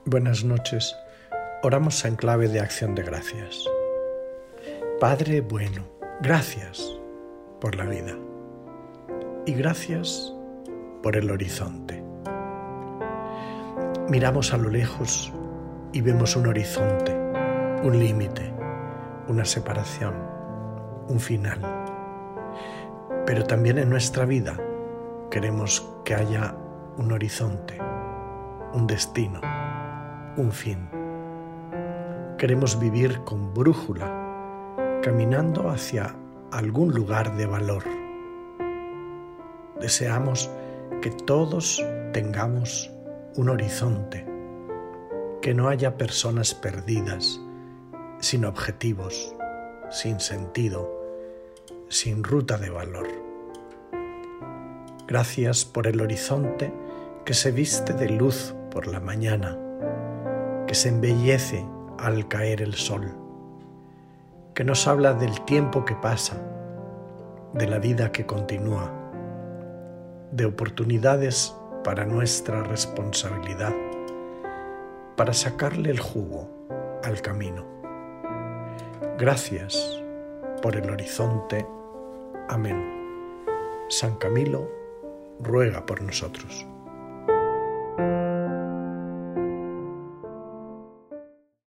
Buenas noches. Oramos en clave de acción de gracias. Padre bueno, gracias por la vida y gracias por el horizonte. Miramos a lo lejos y vemos un horizonte, un límite, una separación, un final. Pero también en nuestra vida queremos que haya un horizonte, un destino, un fin. Queremos vivir con brújula, caminando hacia algún lugar de valor. Deseamos que todos tengamos un horizonte, que no haya personas perdidas, sin objetivos, sin sentido, sin ruta de valor. Gracias por el horizonte que se viste de luz por la mañana, que se embellece al caer el sol, que nos habla del tiempo que pasa, de la vida que continúa, de oportunidades para nuestra responsabilidad, para sacarle el jugo al camino. Gracias por el horizonte. Amén. San Camilo ruega por nosotros.